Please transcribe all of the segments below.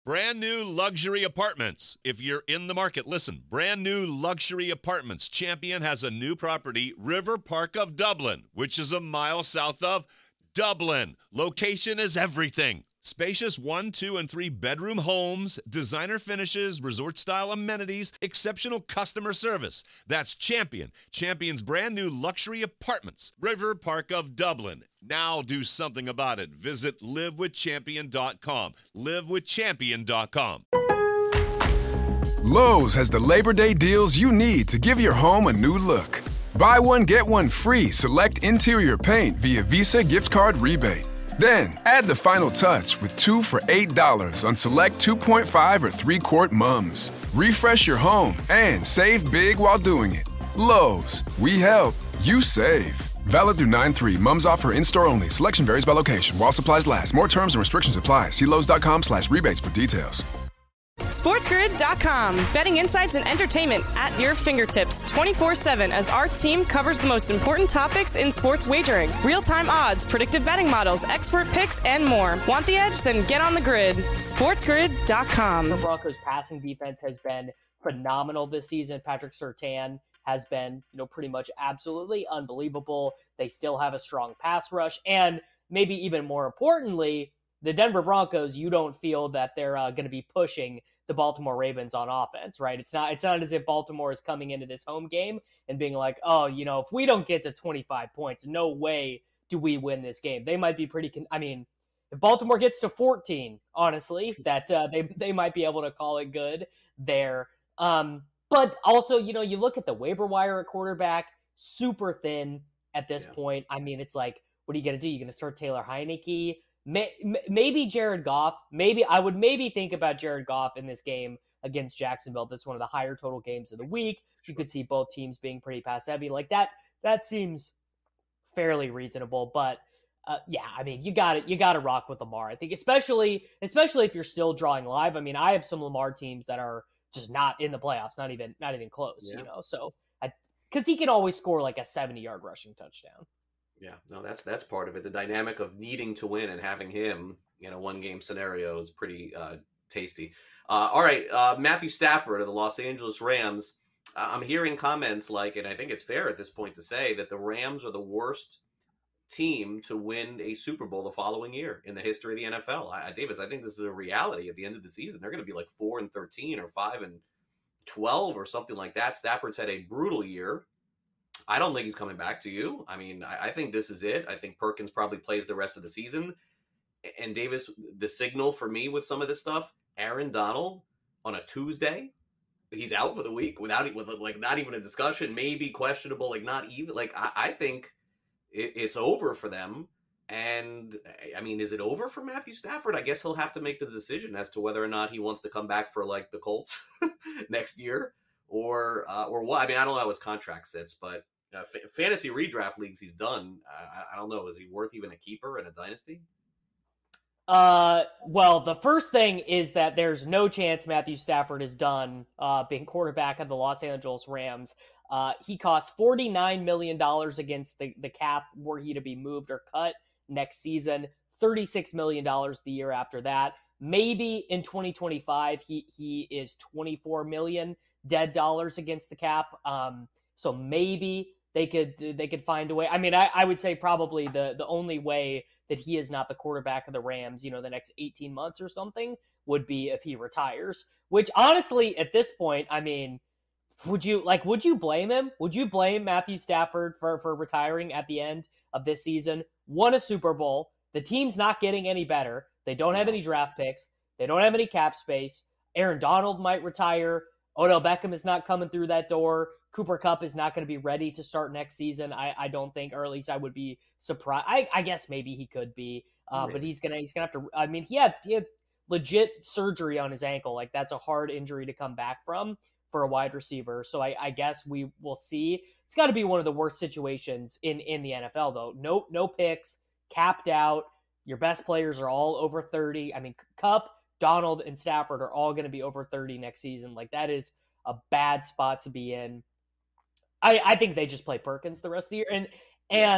Brand new luxury apartments. If you're in the market, listen. Brand new luxury apartments. Champion has a new property, River Park of Dublin, which is a mile south of Dublin. Location is everything. Spacious 1, 2, and 3 bedroom homes, designer finishes, resort-style amenities, exceptional customer service. That's Champion. Champion's brand new luxury apartments. River Park of Dublin. Now do something about it. Visit livewithchampion.com. Livewithchampion.com. Lowe's has the Labor Day deals you need to give your home a new look. Buy one, get one free select interior paint via Visa gift card rebate. Then, add the final touch with 2 for $8 on select 2.5 or 3-quart mums. Refresh your home and save big while doing it. Lowe's, we help, you save. Valid through 9/3. Mums offer in-store only. Selection varies by location. While supplies last. More terms and restrictions apply. See Lowes.com/rebates for details. SportsGrid.com. Betting insights and entertainment at your fingertips 24/7 as our team covers the most important topics in sports wagering. Real-time odds, predictive betting models, expert picks, and more. Want the edge? Then get on the grid. SportsGrid.com. The Broncos' passing defense has been phenomenal this season. Patrick Surtain has been, pretty much absolutely unbelievable. They still have a strong pass rush. And maybe even more importantly, the Denver Broncos, you don't feel that they're going to be pushing the Baltimore Ravens on offense, right? It's not as if Baltimore is coming into this home game and being like, oh, if we don't get to 25 points, no way do we win this game. They might be if Baltimore gets to 14, honestly, that they might be able to call it good there. But also, you look at the waiver wire at quarterback, super thin at this point. It's like, what are you going to do? You're going to start Taylor Heineke? Maybe Jared Goff. I would think about Jared Goff in this game against Jacksonville. That's one of the higher total games of the week. You could see both teams being pretty pass heavy. Like that seems fairly reasonable. But you got to rock with Lamar. I think especially if you're still drawing live. I have some Lamar teams that are just not in the playoffs, not even close. So because he can always score like a 70-yard rushing touchdown. Yeah, no, that's part of it. The dynamic of needing to win and having him in a one-game scenario is pretty tasty. All right, Matthew Stafford of the Los Angeles Rams. I'm hearing comments like, and I think it's fair at this point to say, that the Rams are the worst team to win a Super Bowl the following year in the history of the NFL. Davis, I think this is a reality at the end of the season. They're going to be like 4-13 or 5-12 or something like that. Stafford's had a brutal year. I don't think he's coming back. To you? I think this is it. I think Perkins probably plays the rest of the season. And Davis, the signal for me with some of this stuff, Aaron Donald on a Tuesday, he's out for the week with not even a discussion, maybe questionable, I think it's over for them. And is it over for Matthew Stafford? I guess he'll have to make the decision as to whether or not he wants to come back for the Colts next year or what. I don't know how his contract sits, but fantasy redraft leagues he's done. I don't know. Is he worth even a keeper in a dynasty? Well, the first thing is that there's no chance Matthew Stafford is done being quarterback of the Los Angeles Rams. He costs $49 million against the cap were he to be moved or cut next season, $36 million the year after that. Maybe in 2025, he is $24 million dead dollars against the cap. So maybe they could find a way. I would say probably the only way that he is not the quarterback of the Rams, the next 18 months or something, would be if he retires. Which honestly, at this point, would you blame him? Would you blame Matthew Stafford for retiring at the end of this season? Won a Super Bowl. The team's not getting any better. They don't have any draft picks. They don't have any cap space. Aaron Donald might retire. Odell Beckham is not coming through that door. Cooper Kupp is not going to be ready to start next season. I don't think, or at least I would be surprised. I guess maybe he could be, but he's gonna have to. He had legit surgery on his ankle. That's a hard injury to come back from for a wide receiver. So I guess we will see. It's got to be one of the worst situations in the NFL though. No picks, capped out. Your best players are all over 30. Kupp, Donald, and Stafford are all going to be over 30 next season. That is a bad spot to be in. I think they just play Perkins the rest of the year. And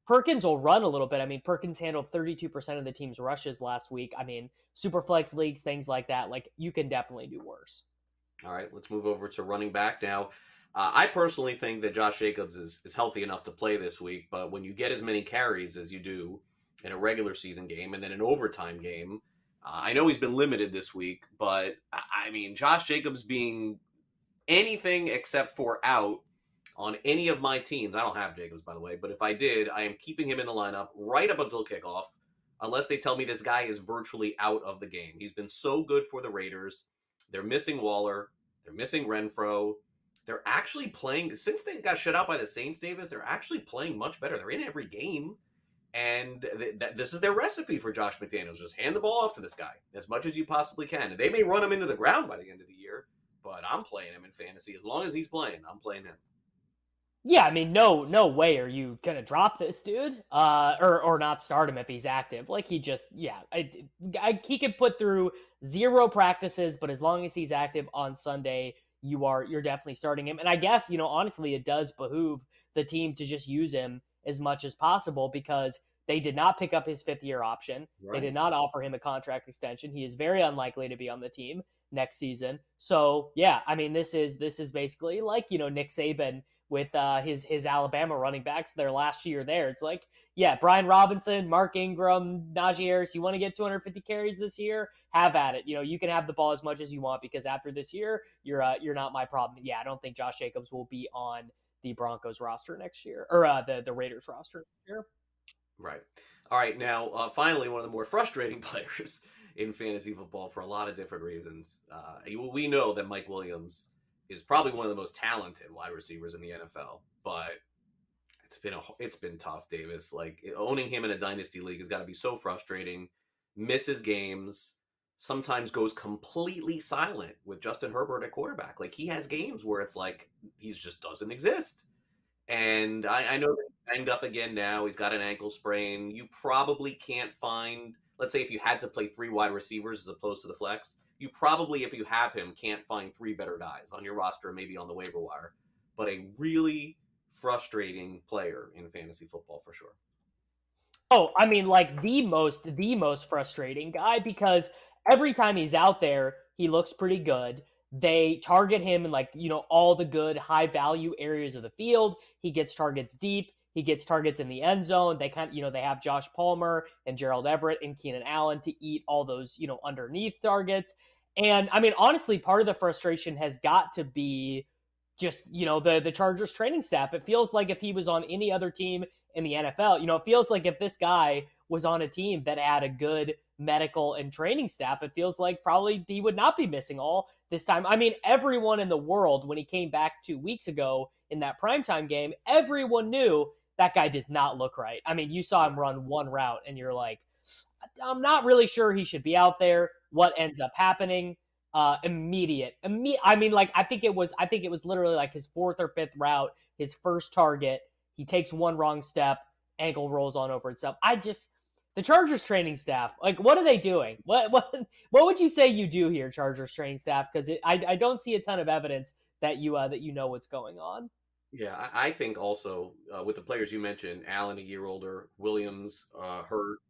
Perkins will run a little bit. I mean, Perkins handled 32% of the team's rushes last week. I mean, super flex leagues, things like that, like you can definitely do worse. All right, let's move over to running back now. I personally think that Josh Jacobs is healthy enough to play this week, but when you get as many carries as you do in a regular season game and then an overtime game, I know he's been limited this week, but I mean, Josh Jacobs being anything except for out on any of my teams. I don't have Jacobs, by the way, but if I did, I am keeping him in the lineup right up until kickoff, unless they tell me this guy is virtually out of the game. He's been so good for the Raiders. They're missing Waller. They're missing Renfro. They're actually playing, since they got shut out by the Saints, Davis, they're actually playing much better. They're in every game. And this is their recipe for Josh McDaniels. Just hand the ball off to this guy as much as you possibly can. And they may run him into the ground by the end of the year, but I'm playing him in fantasy. As long as he's playing, I'm playing him. Yeah, I mean, no way are you gonna drop this dude, or not start him if he's active. Like he just, he can put through 0 practices, but as long as he's active on Sunday, you're definitely starting him. And I guess, honestly, it does behoove the team to just use him as much as possible because they did not pick up his 5th-year option. Right. They did not offer him a contract extension. He is very unlikely to be on the team next season. So yeah, I mean, this is basically like Nick Saban with his Alabama running backs their last year there. It's like, yeah, Brian Robinson, Mark Ingram, Najee Harris, you want to get 250 carries this year? Have at it. You can have the ball as much as you want because after this year, you're not my problem. Yeah, I don't think Josh Jacobs will be on the Broncos roster next year, or the Raiders roster next year. Right. All right, now, finally, one of the more frustrating players in fantasy football for a lot of different reasons. We know that Mike Williams is probably one of the most talented wide receivers in the NFL, but it's been tough, Davis. Like, owning him in a dynasty league has got to be so frustrating. Misses games, sometimes goes completely silent with Justin Herbert at quarterback. Like, he has games where it's like he just doesn't exist. And I know that he's banged up again now. He's got an ankle sprain. You probably can't find, let's say if you had to play 3 wide receivers as opposed to the flex, you probably, if you have him, can't find 3 better guys on your roster, maybe on the waiver wire. But a really frustrating player in fantasy football for sure. Oh, I mean, like the most frustrating guy, because every time he's out there, he looks pretty good. They target him in all the good high value areas of the field. He gets targets deep. He gets targets in the end zone. They they have Josh Palmer and Gerald Everett and Keenan Allen to eat all those, underneath targets. And I mean, honestly, part of the frustration has got to be just, the Chargers training staff. It feels like if he was on any other team in the NFL, it feels like if this guy was on a team that had a good medical and training staff, it feels like probably he would not be missing all this time. I mean, everyone in the world, when he came back 2 weeks ago in that primetime game, everyone knew that guy does not look right. I mean, you saw him run one route and you're like, I'm not really sure he should be out there. What ends up happening? Immediate. I mean, I think it was literally like his 4th or 5th route, his first target. He takes one wrong step, ankle rolls on over itself. The Chargers training staff, like, what are they doing? What would you say you do here, Chargers training staff? Because I don't see a ton of evidence that you know what's going on. Yeah, I think also with the players you mentioned, Allen a year older, Williams hurt.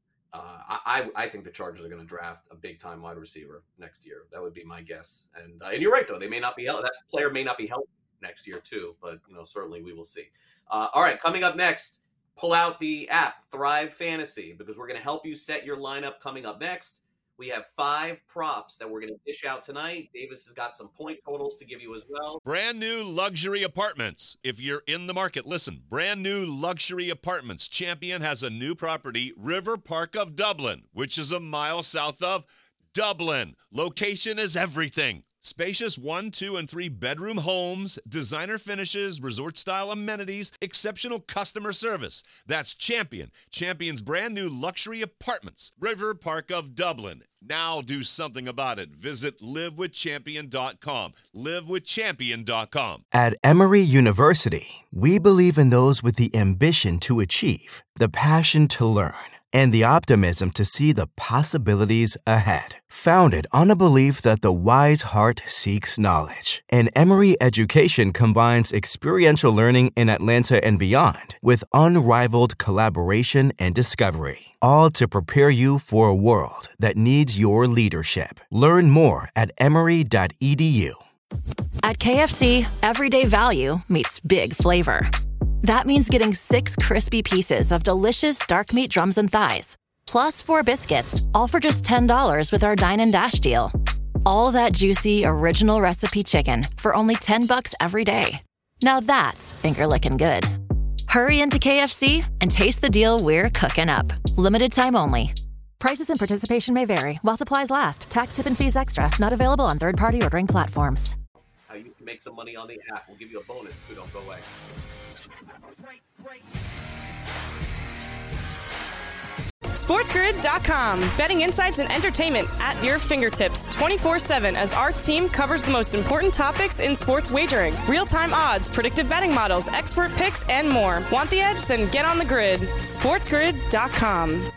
I think the Chargers are going to draft a big time wide receiver next year. That would be my guess. And you're right though; they may not be that player may not be healthy next year too. But certainly we will see. All right, coming up next, pull out the app Thrive Fantasy because we're going to help you set your lineup. Coming up next, we have 5 props that we're going to dish out tonight. Davis has got some point totals to give you as well. Brand new luxury apartments. If you're in the market, listen. Brand new luxury apartments. Champion has a new property, River Park of Dublin, which is a mile south of Dublin. Location is everything. Spacious 1, 2, and 3 bedroom homes, designer finishes, resort-style amenities, exceptional customer service. That's Champion. Champion's brand new luxury apartments, River Park of Dublin. Now do something about it. Visit livewithchampion.com. Livewithchampion.com. At Emory University, we believe in those with the ambition to achieve, the passion to learn, and the optimism to see the possibilities ahead. Founded on a belief that the wise heart seeks knowledge, and Emory Education combines experiential learning in Atlanta and beyond with unrivaled collaboration and discovery, all to prepare you for a world that needs your leadership. Learn more at emory.edu. At KFC, everyday value meets big flavor. That means getting 6 crispy pieces of delicious dark meat drums and thighs, plus 4 biscuits, all for just $10 with our Dine and Dash deal. All that juicy, original recipe chicken for only $10 every day. Now that's finger-licking good. Hurry into KFC and taste the deal we're cooking up. Limited time only. Prices and participation may vary while supplies last. Tax, tip, and fees extra. Not available on third-party ordering platforms. How you can make some money on the app. We'll give you a bonus if we don't go away. SportsGrid.com. Betting insights and entertainment at your fingertips 24/7 as our team covers the most important topics in sports wagering. Real-time odds, predictive betting models, expert picks, and more. Want the edge? Then get on the grid. SportsGrid.com.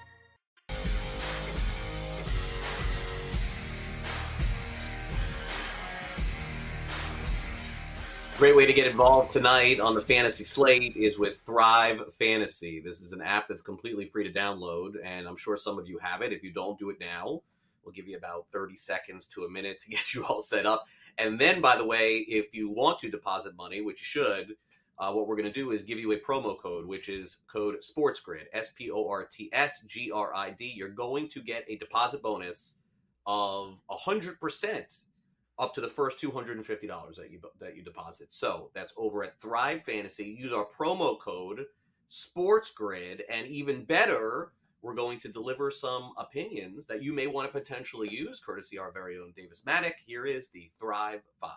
Great way to get involved tonight on the fantasy slate is with Thrive Fantasy. This is an app that's completely free to download, and I'm sure some of you have it. If you don't, do it now. We'll give you about 30 seconds to a minute to get you all set up. And then, by the way, if you want to deposit money, which you should, what we're going to do is give you a promo code, which is code SportsGrid, SPORTSGRID. You're going to get a deposit bonus of 100%. Up to the first $250 that you deposit. So that's over at Thrive Fantasy. Use our promo code SportsGrid, and even better, we're going to deliver some opinions that you may want to potentially use, courtesy our very own Davis Maddock. Here is the Thrive 5.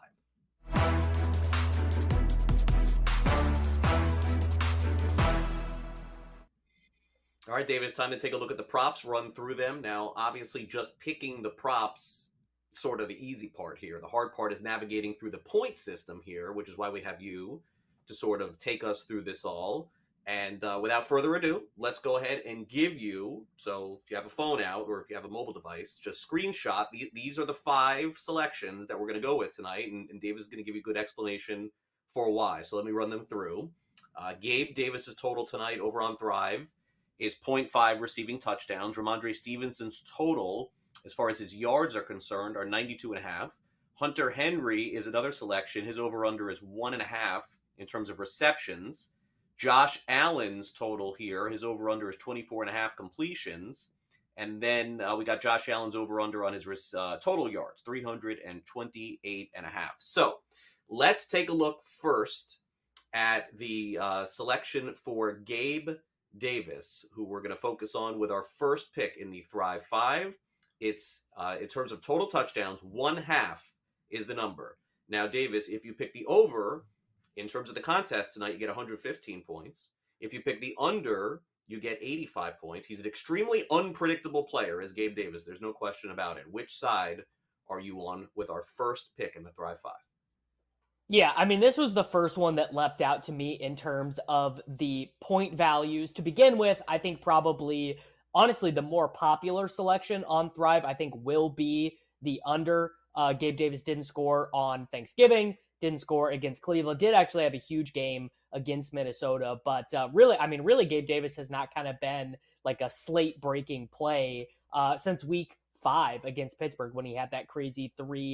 All right, Davis, time to take a look at the props, run through them. Now, obviously, just picking the props sort of the easy part here. The hard part is navigating through the point system here, which is why we have you to sort of take us through this all. And without further ado, let's go ahead and give you, so if you have a phone out or if you have a mobile device, just screenshot. These are the 5 selections that we're going to go with tonight, and Davis is going to give you a good explanation for why. So let me run them through. Gabe Davis's total tonight over on Thrive is 0.5 receiving touchdowns. Ramondre Stevenson's total, as far as his yards are concerned, are 92.5. Hunter Henry is another selection. His over-under is 1.5 in terms of receptions. Josh Allen's total here, his over-under is 24.5 completions. And then we got Josh Allen's over-under on his total yards, 328.5. So let's take a look first at the selection for Gabe Davis, who we're going to focus on with our first pick in the Thrive 5. It's in terms of total touchdowns, 1/2 is the number. Now, Davis, if you pick the over, in terms of the contest tonight, you get 115 points. If you pick the under, you get 85 points. He's an extremely unpredictable player, as Gabe Davis. There's no question about it. Which side are you on with our first pick in the Thrive 5? Yeah, I mean, this was the first one that leapt out to me in terms of the point values. To begin with, I think probably, honestly, the more popular selection on Thrive, I think, will be the under. Gabe Davis didn't score on Thanksgiving, didn't score against Cleveland, did actually have a huge game against Minnesota. But really, Gabe Davis has not kind of been like a slate-breaking play since week 5 against Pittsburgh when he had that crazy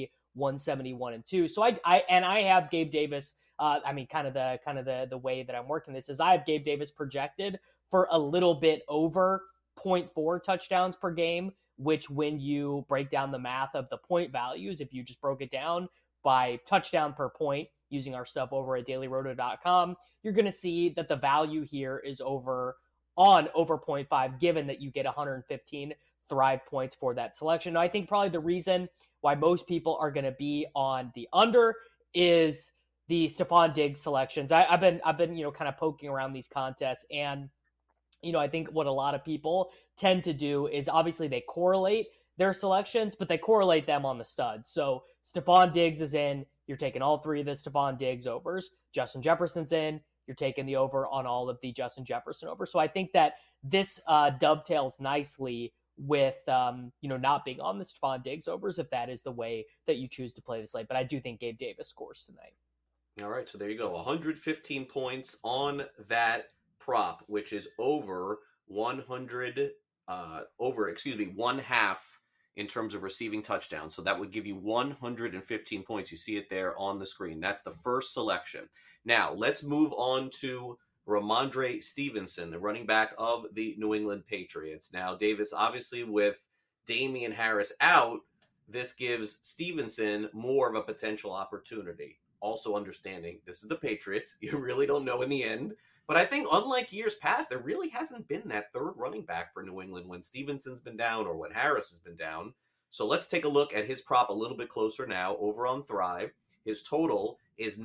171-2. So I have Gabe Davis. Kind of the way that I'm working this is I have Gabe Davis projected for a little bit over 0.4 touchdowns per game, which when you break down the math of the point values, if you just broke it down by touchdown per point using our stuff over at dailyroto.com, you're going to see that the value here is over 0.5, given that you get 115 Thrive points for that selection. Now, I think probably the reason why most people are going to be on the under is the Stephon Diggs selections. I've been kind of poking around these contests, and I think what a lot of people tend to do is obviously they correlate their selections, but they correlate them on the studs. So Stephon Diggs is in, you're taking all 3 of the Stephon Diggs overs. Justin Jefferson's in, you're taking the over on all of the Justin Jefferson over. So I think that this dovetails nicely with, not being on the Stephon Diggs overs if that is the way that you choose to play this late. But I do think Gabe Davis scores tonight. All right, so there you go. 115 points on that prop, which is over 1/2 in terms of receiving touchdowns. So that would give you 115 points. You see it there on the screen. That's the first selection. Now, let's move on to Ramondre Stevenson, the running back of the New England Patriots. Now, Davis, obviously with Damian Harris out, this gives Stevenson more of a potential opportunity. Also understanding this is the Patriots. You really don't know in the end. But I think unlike years past, there really hasn't been that third running back for New England when Stevenson's been down or when Harris has been down. So let's take a look at his prop a little bit closer now over on Thrive. His total is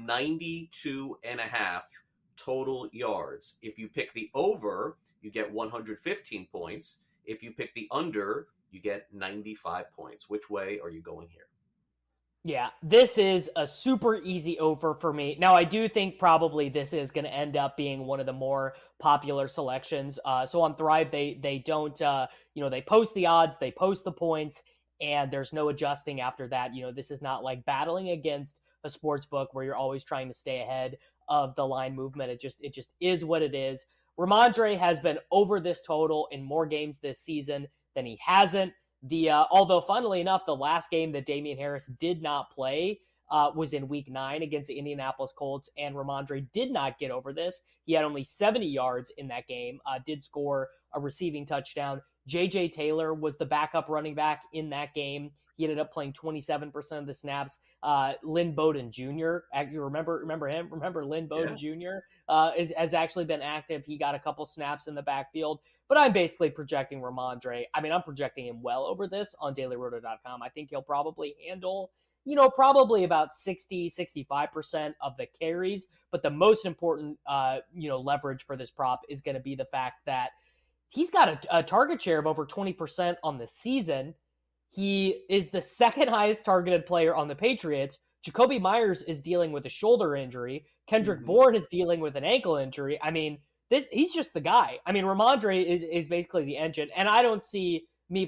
92.5 total yards. If you pick the over, you get 115 points. If you pick the under, you get 95 points. Which way are you going here? Yeah, this is a super easy over for me. Now, I do think probably this is going to end up being one of the more popular selections. So on Thrive, they don't, they post the odds, they post the points, and there's no adjusting after that. This is not like battling against a sports book where you're always trying to stay ahead of the line movement. It just is what it is. Ramondre has been over this total in more games this season than he hasn't. Although funnily enough, the last game that Damian Harris did not play was in week 9 against the Indianapolis Colts, and Ramondre did not get over this. He had only 70 yards in that game, did score a receiving touchdown. J.J. Taylor was the backup running back in that game. He ended up playing 27% of the snaps. Lynn Bowden Jr., you remember him? Remember Lynn Bowden Jr. Has actually been active. He got a couple snaps in the backfield. But I'm basically projecting Ramondre. I'm projecting him well over this on dailyroto.com. I think he'll probably handle, probably about 60-65% of the carries. But the most important, leverage for this prop is going to be the fact that he's got a target share of over 20% on the season. He is the second highest targeted player on the Patriots. Jacoby Myers is dealing with a shoulder injury. Kendrick Bourne is dealing with an ankle injury. He's just the guy. Ramondre is basically the engine. And I don't see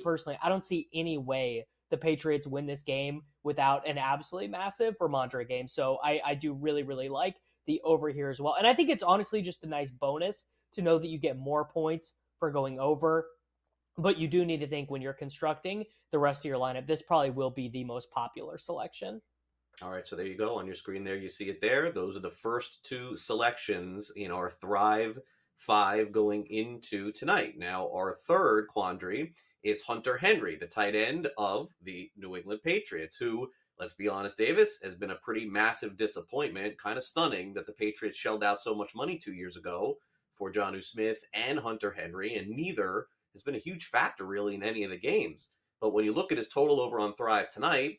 any way the Patriots win this game without an absolutely massive Ramondre game. So I do really, really like the over here as well. And I think it's honestly just a nice bonus to know that you get more points for going over. But you do need to think when you're constructing the rest of your lineup, this probably will be the most popular selection. All right, so there you go. On your screen there, you see it there. Those are the first two selections in our Thrive 5 going into tonight. Now, our third quandary is Hunter Henry, the tight end of the New England Patriots, who, let's be honest, Davis, has been a pretty massive disappointment. Kind of stunning that the Patriots shelled out so much money 2 years ago for Jonnu Smith and Hunter Henry, and neither has been a huge factor really in any of the games. But when you look at his total over on Thrive tonight,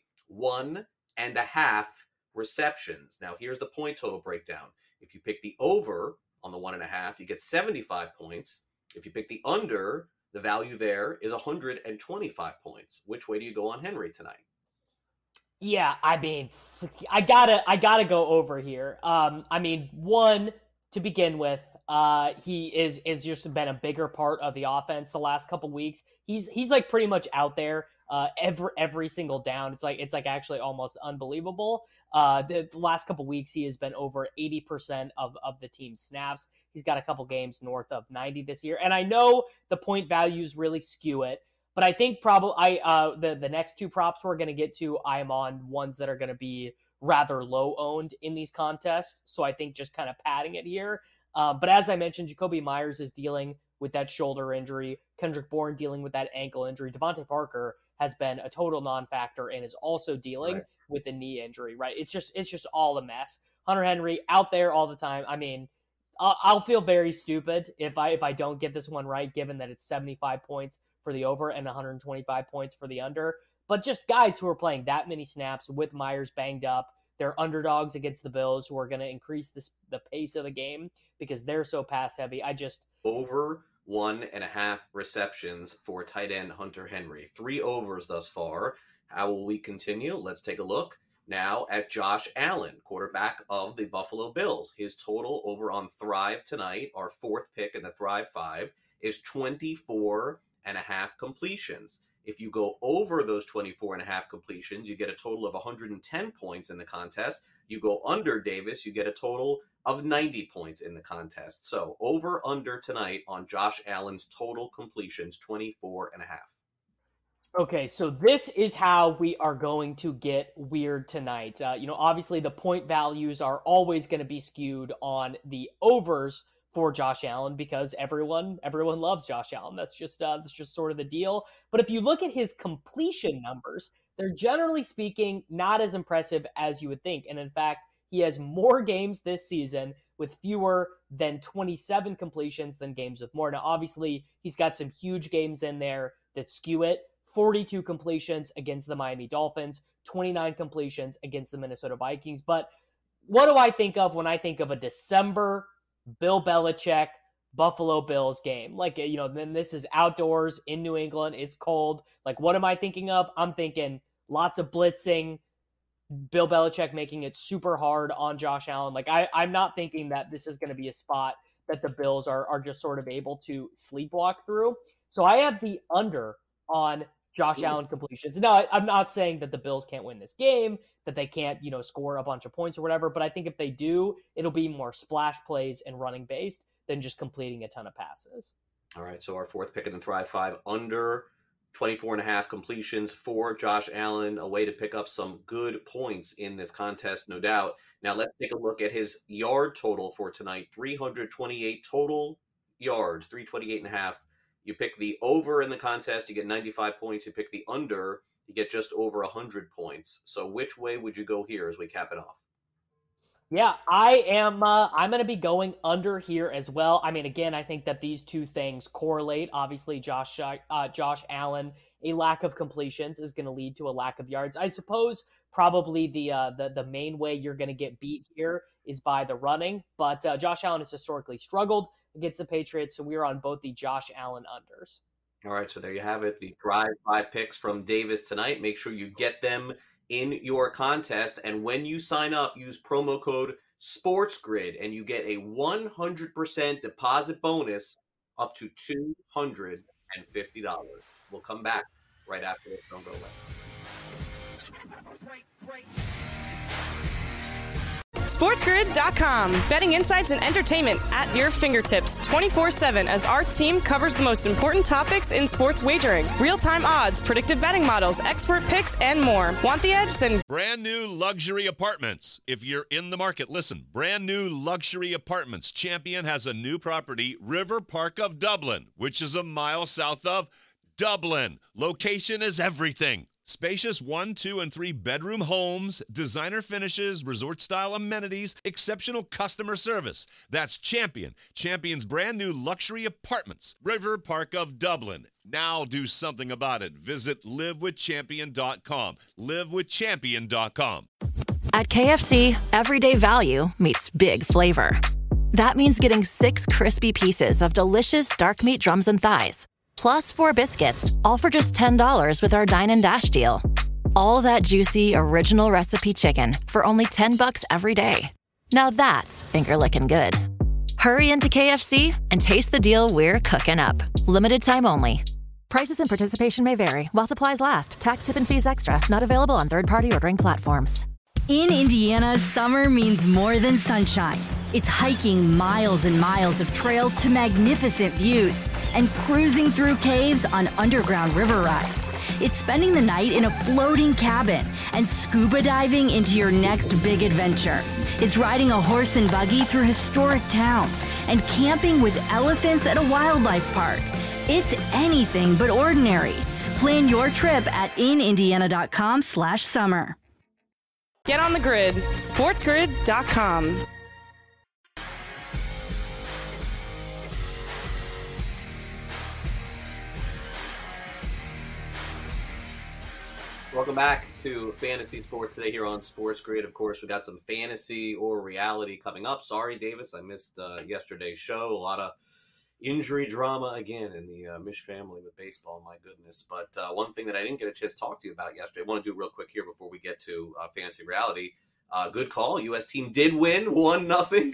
1.5 receptions. Now, here's the point total breakdown. If you pick the over on the 1.5, you get 75 points. If you pick the under, the value there is 125 points. Which way do you go on Henry tonight? Yeah, I gotta go over here. One, to begin with, he is just been a bigger part of the offense the last couple weeks. He's like pretty much out there every single down. It's like actually almost unbelievable. The last couple weeks he has been over 80% of the team's snaps. He's got a couple games north of 90 this year. And I know the point values really skew it, but I think probably the next two props we're going to get to, I am on ones that are going to be rather low owned in these contests. So I think just kind of padding it here. But as I mentioned, Jacoby Myers is dealing with that shoulder injury. Kendrick Bourne dealing with that ankle injury. Devontae Parker has been a total non-factor and is also dealing with a knee injury, right? It's just all a mess. Hunter Henry out there all the time. I'll feel very stupid if I don't get this one right, given that it's 75 points for the over and 125 points for the under. But just guys who are playing that many snaps with Myers banged up, they're underdogs against the Bills who are going to increase the pace of the game because they're so pass heavy. Over 1.5 receptions for tight end Hunter Henry. 3 overs thus far. How will we continue? Let's take a look. now at Josh Allen, quarterback of the Buffalo Bills. His total over on Thrive tonight, our fourth pick in the Thrive 5, is 24.5 completions. If you go over those 24.5 completions, you get a total of 110 points in the contest. You go under, Davis, you get a total of 90 points in the contest. So over under tonight on Josh Allen's total completions, 24.5. Okay, so this is how we are going to get weird tonight. Obviously the point values are always going to be skewed on the overs for Josh Allen because everyone loves Josh Allen. That's just sort of the deal. But if you look at his completion numbers, they're generally speaking not as impressive as you would think. And in fact, he has more games this season with fewer than 27 completions than games with more. Now, obviously, he's got some huge games in there that skew it. 42 completions against the Miami Dolphins, 29 completions against the Minnesota Vikings. But what do I think of when I think of a December Bill Belichick Buffalo Bills game? Then this is outdoors in New England. It's cold. What am I thinking of? I'm thinking lots of blitzing, Bill Belichick making it super hard on Josh Allen. I'm not thinking that this is going to be a spot that the Bills are just sort of able to sleepwalk through. So I have the under on Josh Allen completions. Now, I'm not saying that the Bills can't win this game, that they can't, score a bunch of points or whatever, but I think if they do, it'll be more splash plays and running based than just completing a ton of passes. All right, so our fourth pick in the Thrive 5, under 24.5 completions for Josh Allen, a way to pick up some good points in this contest, no doubt. Now let's take a look at his yard total for tonight, 328 total yards, 328.5. You pick the over in the contest, you get 95 points. You pick the under, you get just over 100 points. So which way would you go here as we cap it off? Yeah, I'm going to be going under here as well. I mean, again, I think that these two things correlate. Obviously, Josh Allen, a lack of completions is going to lead to a lack of yards. I suppose probably the main way you're going to get beat here is by the running, but Josh Allen has historically struggled against the Patriots, so we're on both the Josh Allen unders. All right, so there you have it, the Thrive 5 picks from Davis tonight. Make sure you get them in your contest, and when you sign up, use promo code SportsGrid, and you get a 100% deposit bonus up to $250. We'll come back right after this. Don't go away. SportsGrid.com. Betting insights and entertainment at your fingertips 24/7 as our team covers the most important topics in sports wagering. Real-time odds, predictive betting models, expert picks, and more. Want the edge? Then brand new luxury apartments. If you're in the market, listen. Brand new luxury apartments. Champion has a new property, River Park of Dublin, which is a mile south of Dublin. Location is everything. Spacious 1, 2, and 3 bedroom homes, designer finishes, resort-style amenities, exceptional customer service. That's Champion. Champion's brand new luxury apartments. River Park of Dublin. Now do something about it. Visit livewithchampion.com. Livewithchampion.com. At KFC, everyday value meets big flavor. That means getting 6 crispy pieces of delicious dark meat drums and thighs, plus 4 biscuits, all for just $10 with our Dine and Dash deal. All that juicy, original recipe chicken for only $10 every day. Now that's finger-licking good. Hurry into KFC and taste the deal we're cooking up. Limited time only. Prices and participation may vary while supplies last. Tax, tip, and fees extra. Not available on third-party ordering platforms. In Indiana, summer means more than sunshine. It's hiking miles and miles of trails to magnificent views and cruising through caves on underground river rides. It's spending the night in a floating cabin and scuba diving into your next big adventure. It's riding a horse and buggy through historic towns and camping with elephants at a wildlife park. It's anything but ordinary. Plan your trip at inindiana.com/summer. get on the grid. SportsGrid.com. Welcome back to Fantasy Sports today here on Sports Grid. Of course, we got some fantasy or reality coming up. Sorry, Davis, I missed yesterday's show. A lot of injury drama again in the Mish family with baseball, my goodness. But one thing that I didn't get a chance to talk to you about yesterday, I want to do real quick here before we get to Fantasy Reality. Good call. U.S. team did win 1-0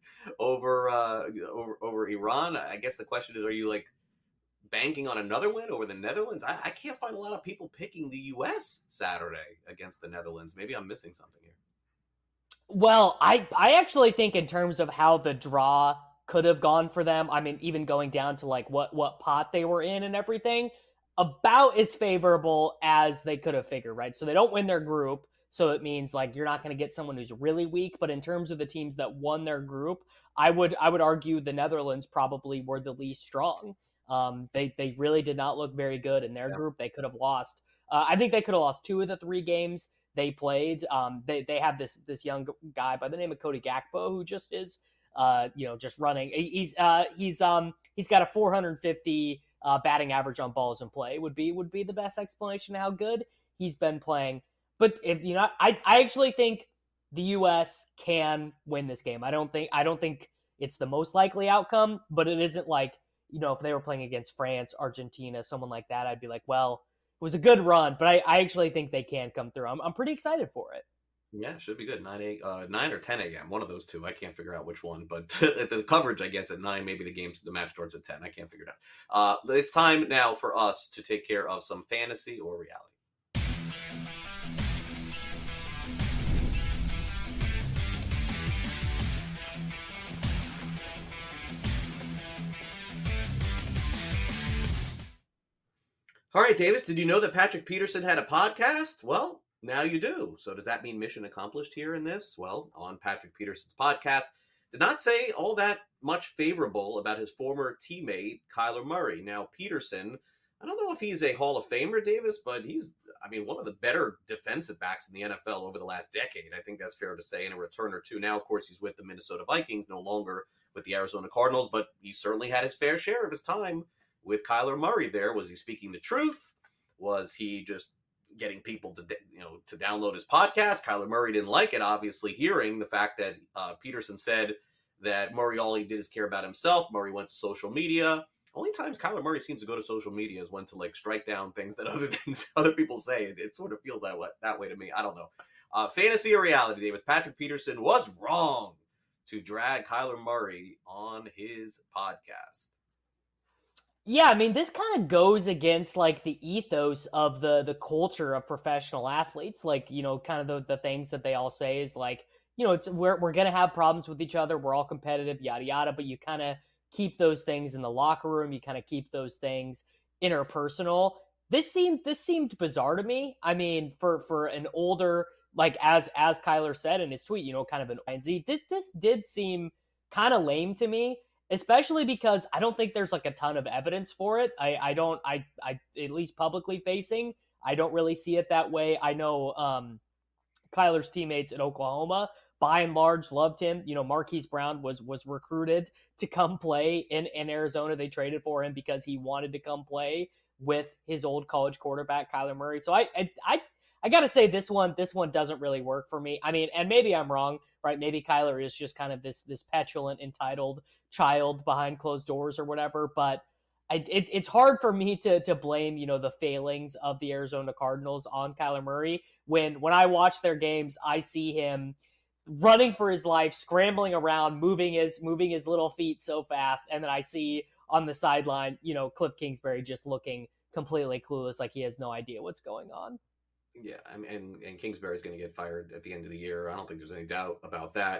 over Iran. I guess the question is, are you like banking on another win over the Netherlands? I can't find a lot of people picking the U.S. Saturday against the Netherlands. Maybe I'm missing something here. Well, I actually think in terms of how the draw could have gone for them, I mean, even going down to like what pot they were in and everything, about as favorable as they could have figured, right? So they don't win their group, so it means like you're not going to get someone who's really weak. But in terms of the teams that won their group, I would argue the Netherlands probably were the least strong. They really did not look very good in their group. They could have lost. I think they could have lost 2 of the 3 games they played. They have this young guy by the name of Cody Gakpo who just is just running. He's got a 450 batting average on balls in play. Would be the best explanation of how good he's been playing. But if I actually think the U.S. can win this game. I don't think it's the most likely outcome, but it isn't like, if they were playing against France, Argentina, someone like that, I'd be like, well, it was a good run, but I actually think they can come through. I'm pretty excited for it. Yeah, it should be good. 9 or 10 a.m. One of those two. I can't figure out which one, but the coverage, I guess, at 9. Maybe the match starts at 10. I can't figure it out. It's time now for us to take care of some fantasy or reality. All right, Davis, did you know that Patrick Peterson had a podcast? Well, now you do. So does that mean mission accomplished here in this? Well, on Patrick Peterson's podcast, did not say all that much favorable about his former teammate, Kyler Murray. Now, Peterson, I don't know if he's a Hall of Famer, Davis, but he's, one of the better defensive backs in the NFL over the last decade. I think that's fair to say, and a returner too. Now, of course, he's with the Minnesota Vikings, no longer with the Arizona Cardinals, but he certainly had his fair share of his time with Kyler Murray there. Was he speaking the truth? Was he just getting people to download his podcast? Kyler Murray didn't like it, obviously, hearing the fact that Peterson said that Murray, all he did is care about himself. Murray went to social media. Only times Kyler Murray seems to go to social media is when to strike down things that other people say. It sort of feels that way to me. I don't know. Fantasy or reality, Davis? Patrick Peterson was wrong to drag Kyler Murray on his podcast. Yeah, this kind of goes against the ethos of the culture of professional athletes. Kind of the things that they all say is we're going to have problems with each other. We're all competitive, yada, yada. But you kind of keep those things in the locker room. You kind of keep those things interpersonal. This seemed bizarre to me. For an older, as Kyler said in his tweet, kind of an Z, this did seem kind of lame to me. Especially because I don't think there's a ton of evidence for it. I at least publicly facing, I don't really see it that way. I know Kyler's teammates at Oklahoma, by and large, loved him. Marquise Brown was recruited to come play in Arizona. They traded for him because he wanted to come play with his old college quarterback, Kyler Murray. So I got to say this one doesn't really work for me. And maybe I'm wrong, right? Maybe Kyler is just kind of this petulant, entitled child behind closed doors or whatever. But it's hard for me to blame, the failings of the Arizona Cardinals on Kyler Murray. When I watch their games, I see him running for his life, scrambling around, moving his little feet so fast. And then I see on the sideline, Cliff Kingsbury just looking completely clueless, like he has no idea what's going on. Yeah, and Kingsbury's going to get fired at the end of the year. I don't think there's any doubt about that.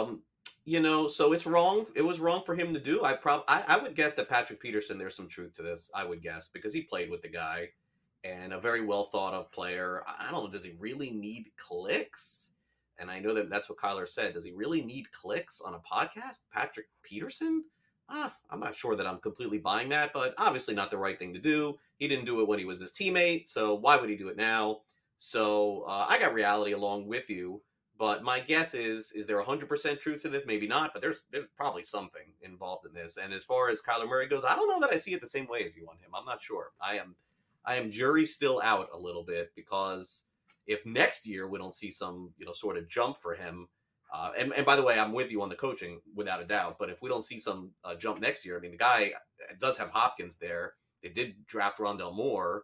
So it's wrong. It was wrong for him to do. I would guess that Patrick Peterson, there's some truth to this, I would guess, because he played with the guy and a very well thought of player. I don't know, does he really need clicks? And I know that's what Kyler said. Does he really need clicks on a podcast? Patrick Peterson? I'm not sure that I'm completely buying that, but obviously not the right thing to do. He didn't do it when he was his teammate, so why would he do it now? So I got reality along with you, but my guess is there 100% truth to this? Maybe not, but there's probably something involved in this. And as far as Kyler Murray goes, I don't know that I see it the same way as you on him. I'm not sure. I am jury still out a little bit, because if next year we don't see some sort of jump for him, And by the way, I'm with you on the coaching without a doubt. But if we don't see some jump next year, I mean, the guy does have Hopkins there. They did draft Rondell Moore.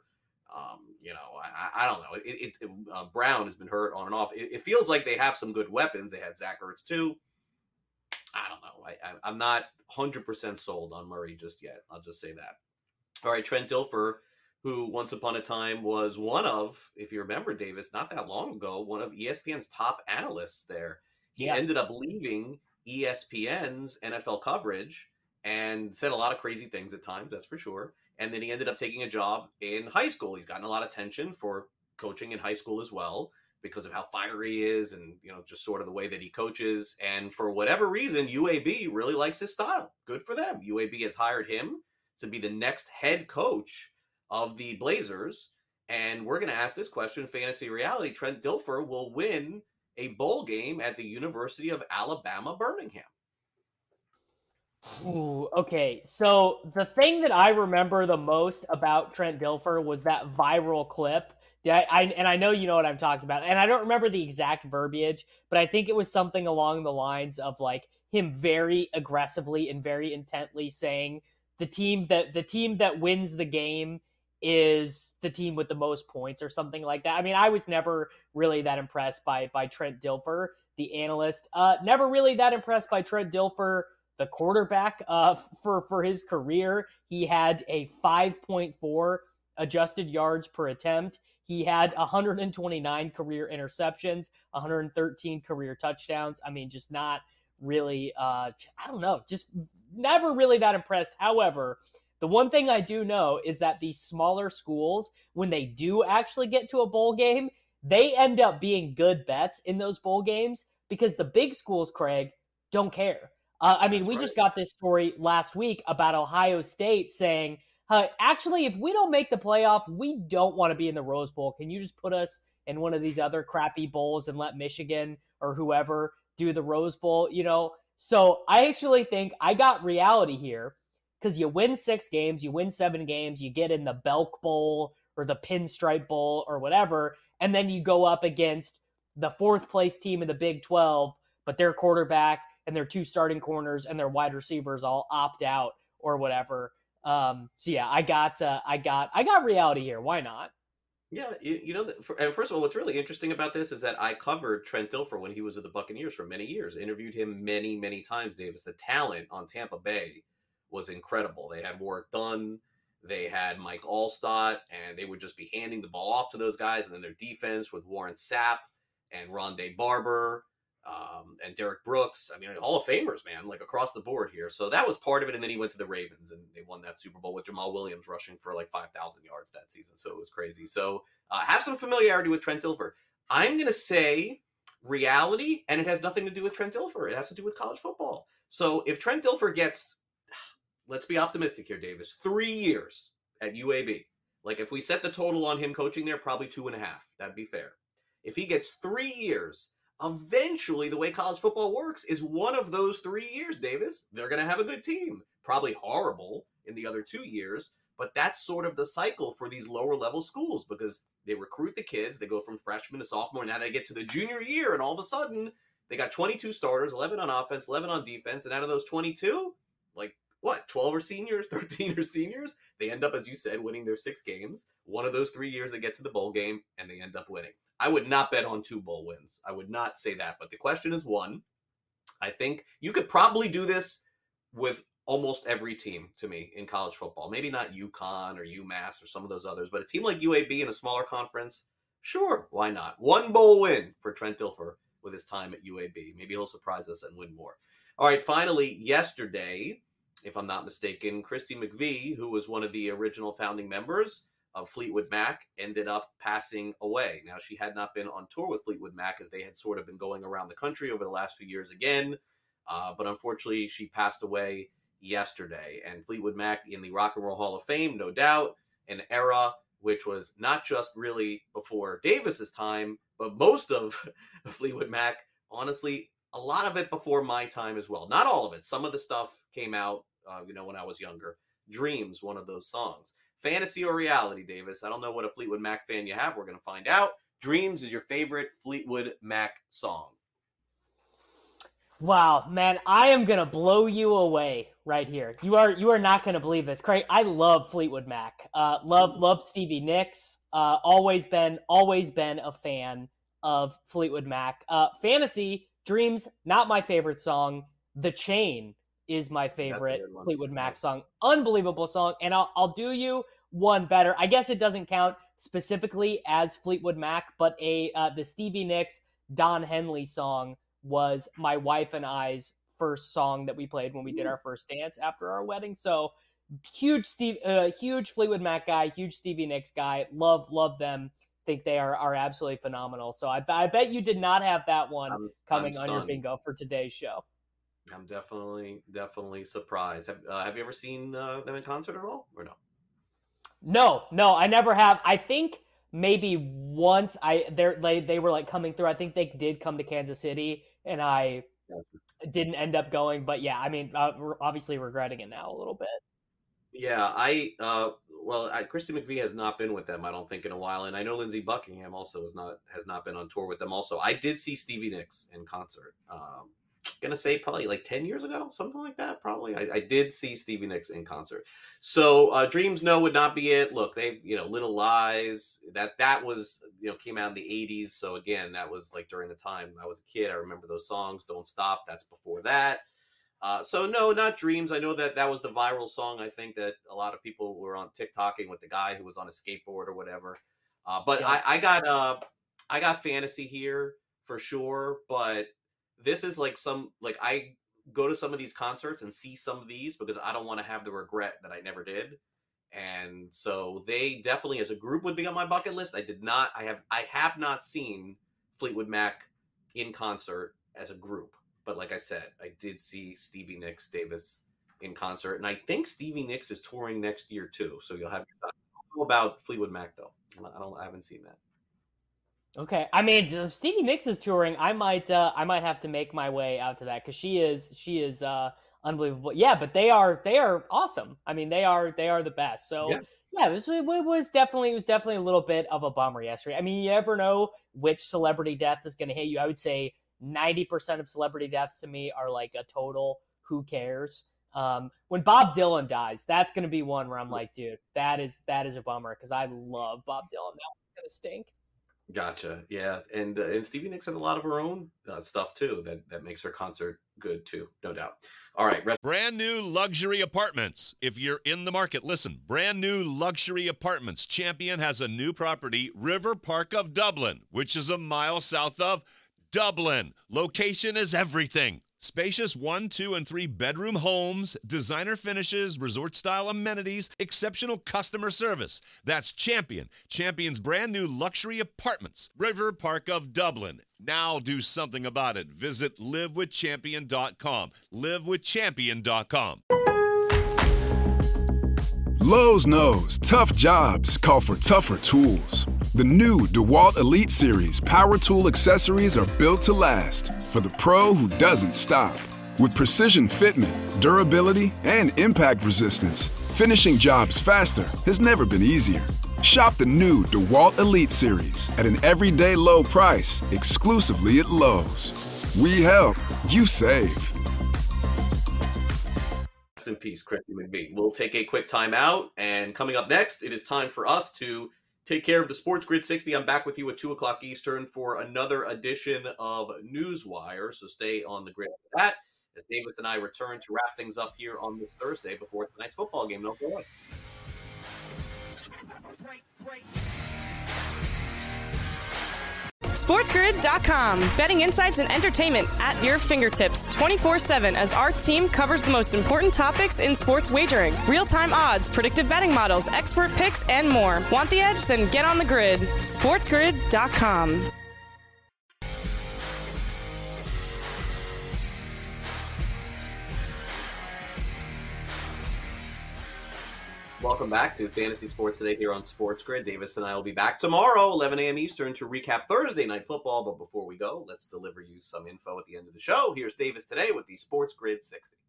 I don't know. Brown has been hurt on and off. It feels like they have some good weapons. They had Zach Ertz too. I don't know. I'm not 100% sold on Murray just yet. I'll just say that. All right, Trent Dilfer, who once upon a time was one of, if you remember, Davis, not that long ago, one of ESPN's top analysts there. He ended up leaving ESPN's NFL coverage and said a lot of crazy things at times, that's for sure. And then he ended up taking a job in high school. He's gotten a lot of attention for coaching in high school as well because of how fiery he is and, just sort of the way that he coaches. And for whatever reason, UAB really likes his style. Good for them. UAB has hired him to be the next head coach of the Blazers. And we're going to ask this question, Fantasy Reality. Trent Dilfer will win a bowl game at the University of Alabama, Birmingham. Ooh, okay. So the thing that I remember the most about Trent Dilfer was that viral clip. I know you know what I'm talking about. And I don't remember the exact verbiage, but I think it was something along the lines of like him very aggressively and very intently saying the team that wins the game is the team with the most points or something like that. I mean, I was never really that impressed by Trent Dilfer, the analyst. Never really that impressed by Trent Dilfer, the quarterback, for his career. He had a 5.4 adjusted yards per attempt. He had 129 career interceptions, 113 career touchdowns. I mean, just not really, I don't know, just never really that impressed. However, the one thing I do know is that these smaller schools, when they do actually get to a bowl game, they end up being good bets in those bowl games because the big schools, Craig, don't care. We just got this story last week about Ohio State saying, actually, if we don't make the playoff, we don't want to be in the Rose Bowl. Can you just put us in one of these other crappy bowls and let Michigan or whoever do the Rose Bowl? So I actually think I got reality here. Because you win 6 games, you win 7 games, you get in the Belk Bowl or the Pinstripe Bowl or whatever, and then you go up against the 4th place team in the Big 12, but their quarterback and their 2 starting corners and their wide receivers all opt out or whatever. I got reality here. Why not? Yeah, and first of all, what's really interesting about this is that I covered Trent Dilfer when he was at the Buccaneers for many years, interviewed him many, many times, Davis. The talent on Tampa Bay was incredible. They had Warrick Dunn, they had Mike Allstott, and they would just be handing the ball off to those guys. And then their defense with Warren Sapp and Rondé Barber and Derek Brooks. I mean, Hall of Famers, man, like across the board here. So that was part of it. And then he went to the Ravens and they won that Super Bowl with Jamal Williams rushing for like 5,000 yards that season. So it was crazy. So have some familiarity with Trent Dilfer. I'm going to say reality, and it has nothing to do with Trent Dilfer. It has to do with college football. So if Trent Dilfer gets, let's be optimistic here, Davis, 3 years at UAB. Like if we set the total on him coaching there, probably 2.5. That'd be fair. If he gets 3 years, eventually the way college football works is one of those 3 years, Davis, they're going to have a good team. Probably horrible in the other 2 years, but that's sort of the cycle for these lower level schools because they recruit the kids. They go from freshman to sophomore. Now they get to the junior year and all of a sudden they got 22 starters, 11 on offense, 11 on defense. And out of those 22, like, 12 are seniors, 13 are seniors. They end up, as you said, winning their 6 games. One of those 3 years they get to the bowl game and they end up winning. I would not bet on 2 bowl wins. I would not say that. But the question is 1. I think you could probably do this with almost every team to me in college football. Maybe not UConn or UMass or some of those others, but a team like UAB in a smaller conference, sure, why not? 1 bowl win for Trent Dilfer with his time at UAB. Maybe he'll surprise us and win more. All right, finally, yesterday, if I'm not mistaken, Christy McVie, who was one of the original founding members of Fleetwood Mac, ended up passing away. Now, she had not been on tour with Fleetwood Mac as they had sort of been going around the country over the last few years again. But unfortunately, she passed away yesterday. And Fleetwood Mac in the Rock and Roll Hall of Fame, no doubt, an era which was not just really before Davis's time, but most of Fleetwood Mac, honestly, a lot of it before my time as well. Not all of it. Some of the stuff came out, when I was younger. Dreams, one of those songs. Fantasy or reality, Davis? I don't know what a Fleetwood Mac fan you have. We're going to find out. Dreams is your favorite Fleetwood Mac song. Wow, man, I am gonna blow you away right here. You are not gonna believe this, Craig. I love Fleetwood Mac. Love Stevie Nicks. Always been a fan of Fleetwood Mac. Fantasy Dreams, not my favorite song. The Chain is my favorite Fleetwood Mac song. Unbelievable song, and I'll do you one better. I guess it doesn't count specifically as Fleetwood Mac, but the Stevie Nicks Don Henley song was my wife and I's first song that we played when we did our first dance after our wedding. So huge Fleetwood Mac guy, huge Stevie Nicks guy. Love them. Think they are absolutely phenomenal. So I bet you did not have that one coming on your bingo for today's show. I'm definitely surprised. Have you ever seen them in concert at all, or no? No, I never have. I think maybe once they were like coming through. I think they did come to Kansas City, and I didn't end up going. But yeah, I mean, obviously regretting it now a little bit. Yeah, Christy McVie has not been with them, I don't think, in a while, and I know Lindsey Buckingham also has not been on tour with them. Also, I did see Stevie Nicks in concert. Gonna say probably like 10 years ago, something like that. Probably I did see Stevie Nicks in concert. So Dreams No would not be it. Look, they Little Lies, that was came out in the 80s. So again, that was like during the time I was a kid. I remember those songs. Don't Stop, that's before that. So no, not Dreams. I know that was the viral song. I think that a lot of people were on TikToking with the guy who was on a skateboard or whatever. But yeah. I got Fantasy here for sure, but this is I go to some of these concerts and see some of these because I don't want to have the regret that I never did. And so they definitely as a group would be on my bucket list. I have not seen Fleetwood Mac in concert as a group. But like I said, I did see Stevie Nicks Davis in concert. And I think Stevie Nicks is touring next year too. So you'll have your thoughts. I don't know about Fleetwood Mac though. I haven't seen that. Okay, I mean, if Stevie Nicks is touring, I might have to make my way out to that because she is unbelievable. Yeah, but they are awesome. I mean, they are the best. So yeah, it was definitely a little bit of a bummer yesterday. I mean, you never know which celebrity death is going to hit you. I would say 90% of celebrity deaths to me are like a total who cares. When Bob Dylan dies, that's going to be one where I'm like, dude, that is a bummer because I love Bob Dylan. That one's going to stink. Gotcha. Yeah, and Stevie Nicks has a lot of her own stuff too that makes her concert good too, no doubt. All right, brand new luxury apartments. If you're in the market, listen. Brand new luxury apartments. Champion has a new property, River Park of Dublin, which is a mile south of Dublin. Location is everything. Spacious 1, 2, and 3 bedroom homes, designer finishes, resort-style amenities, exceptional customer service. That's Champion. Champion's brand new luxury apartments. River Park of Dublin. Now do something about it. Visit livewithchampion.com. livewithchampion.com. Lowe's knows tough jobs call for tougher tools. The new DeWalt Elite Series power tool accessories are built to last for the pro who doesn't stop. With precision fitment, durability, and impact resistance, finishing jobs faster has never been easier. Shop the new DeWalt Elite Series at an everyday low price exclusively at Lowe's. We help, you save. In peace, Christy McVie. We'll take a quick time out, and coming up next, it is time for us to take care of the Sports Grid 60. I'm back with you at 2 o'clock Eastern for another edition of Newswire, so stay on the grid for that as Davis and I return to wrap things up here on this Thursday before tonight's football game. Don't go away. SportsGrid.com. Betting insights and entertainment at your fingertips 24/7 as our team covers the most important topics in sports wagering. Real-time odds, predictive betting models, expert picks, and more. Want the edge? Then get on the grid. SportsGrid.com. Welcome back to Fantasy Sports Today here on Sports Grid. Davis and I will be back tomorrow, 11 a.m. Eastern, to recap Thursday Night Football. But before we go, let's deliver you some info at the end of the show. Here's Davis today with the Sports Grid 60.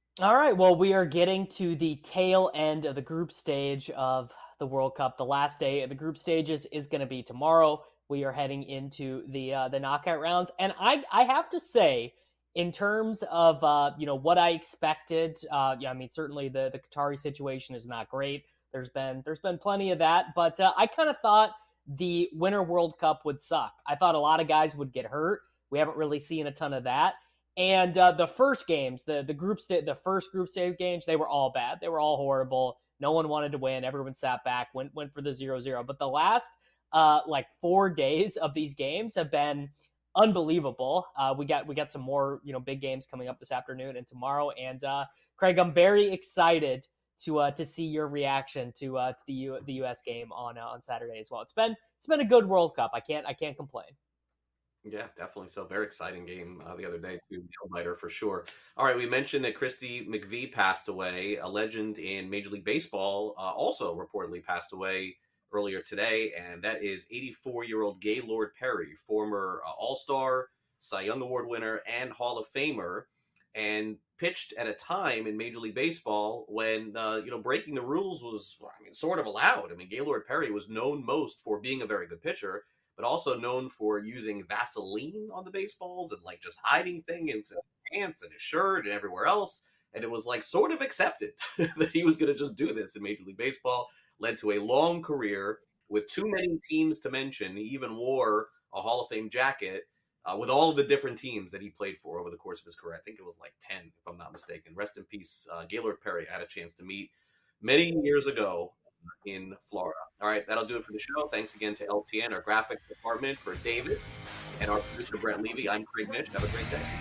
All right, well, we are getting to the tail end of the group stage of the World Cup. The last day of the group stages is going to be tomorrow. We are heading into the knockout rounds, and I have to say, in terms of what I expected, I mean, certainly the Qatari situation is not great. There's been plenty of that, but I kind of thought the Winter World Cup would suck. I thought a lot of guys would get hurt. We haven't really seen a ton of that. And the first games, the first group stage games, they were all bad. They were all horrible. No one wanted to win. Everyone sat back, went for the 0-0. But the last 4 days of these games have been unbelievable. We got some more big games coming up this afternoon and tomorrow. And Craig, I'm very excited to see your reaction to the U.S. game on Saturday as well. It's been a good World Cup. I can't complain. Yeah, definitely. So very exciting game the other day too. Nail-biter for sure. All right, we mentioned that Christy McVie passed away. A legend in Major League Baseball also reportedly passed away earlier today, and that is 84-year-old Gaylord Perry, former All-Star, Cy Young Award winner, and Hall of Famer, and pitched at a time in Major League Baseball when breaking the rules was sort of allowed. I mean, Gaylord Perry was known most for being a very good pitcher, but also known for using Vaseline on the baseballs and just hiding things in his pants and his shirt and everywhere else. And it was sort of accepted that he was going to just do this in Major League Baseball. Led to a long career with too many teams to mention. He even wore a Hall of Fame jacket with all of the different teams that he played for over the course of his career. I think it was 10, if I'm not mistaken. Rest in peace, Gaylord Perry. I had a chance to meet many years ago in Florida. All right, that'll do it for the show. Thanks again to LTN, our graphics department, for David, and our producer, Brent Levy. I'm Craig Mish. Have a great day.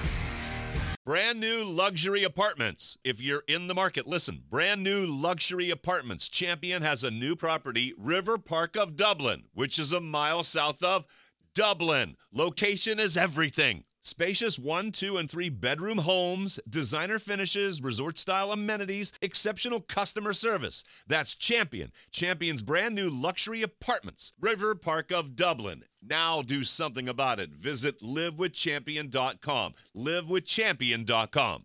Brand new luxury apartments. If you're in the market, listen. Brand new luxury apartments. Champion has a new property, River Park of Dublin, which is a mile south of Dublin. Location is everything. Spacious 1, 2, and 3 bedroom homes, designer finishes, resort-style amenities, exceptional customer service. That's Champion. Champion's brand new luxury apartments, River Park of Dublin. Now do something about it. Visit livewithchampion.com. livewithchampion.com.